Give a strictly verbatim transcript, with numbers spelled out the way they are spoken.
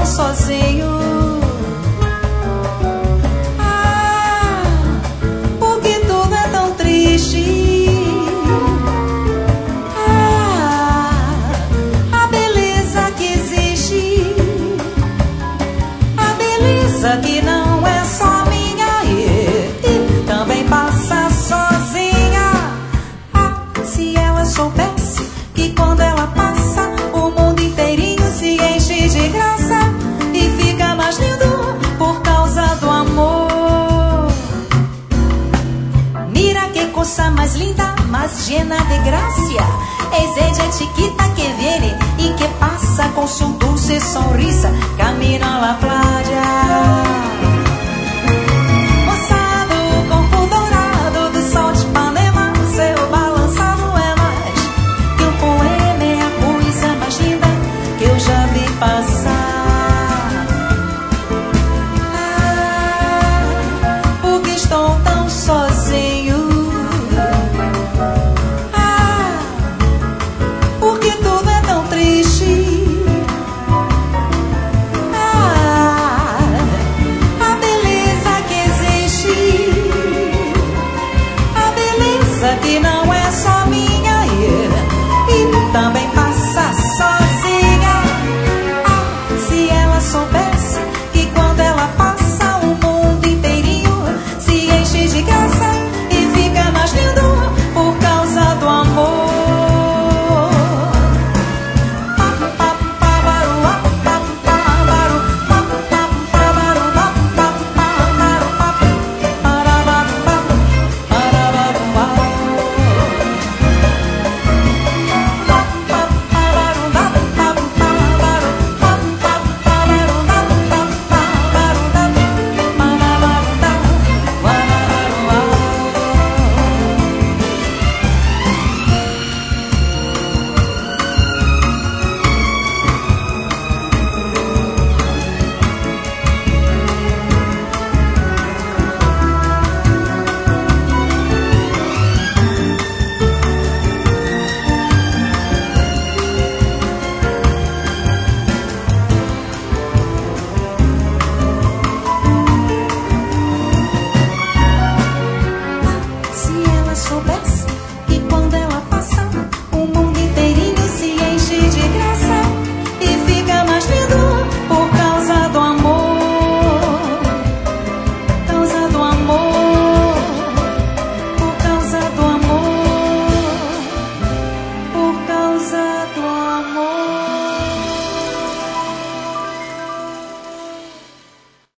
sozinho. Ah, porque tudo é tão triste. Ah, a beleza que existe, a beleza que não é só minha e, e também passa sozinha. Ah, se ela soubesse que quando ela passa o mundo inteirinho se enche de graça e fica mais lindo por causa do amor. Mira que coisa mais linda, más llena de gracia. Es ella chiquita que viene y que pasa con su dulce sonrisa camino a la playa. Moça do corpo dourado do sol de Ipanema, seu balançado é mais que um poema, é a coisa mais linda que eu já vi passar.